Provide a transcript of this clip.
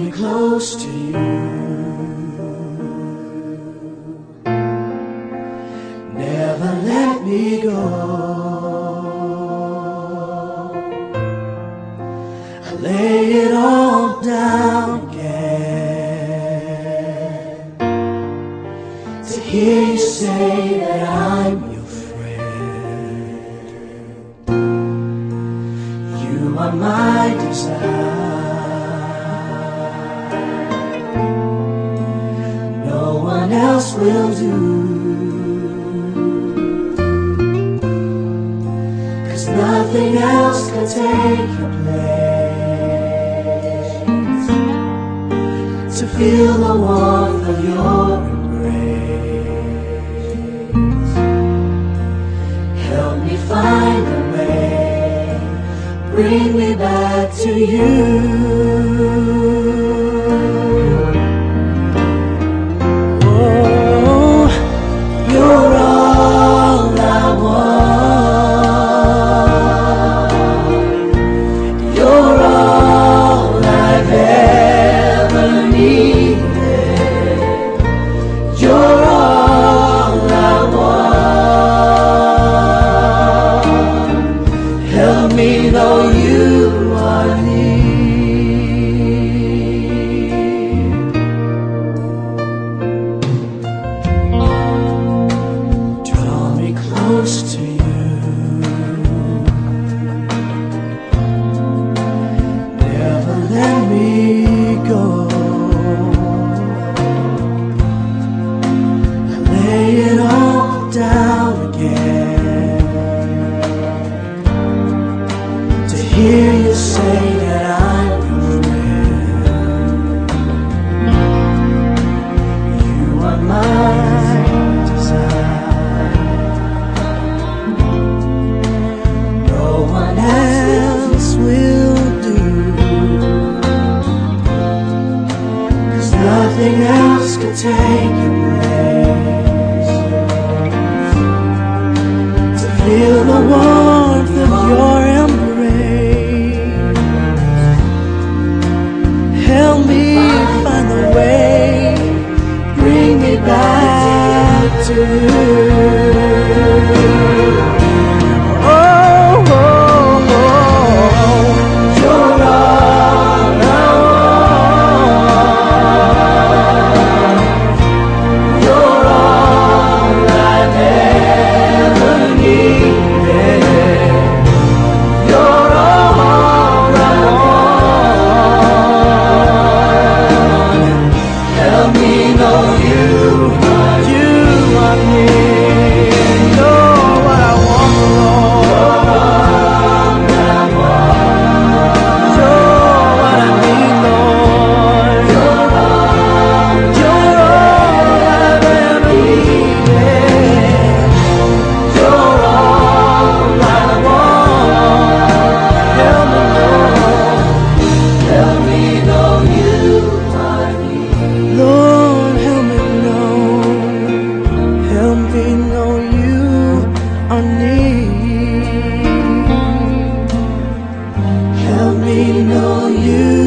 me close to you. Never let me go. I lay it all down again to hear you say that I'm your friend. You are my desire. No one else will do. Nothing else can take your place. To feel the warmth of your embrace. Help me find a way. Bring me back to you. Oh, you're all I want. Close to you. Never let me go. I lay it all down again to hear you say that I'm your friend. You are my desire. Nothing else can take your place. To feel the warmth of your embrace. Help me find the way. Bring me back to you. Help me know you.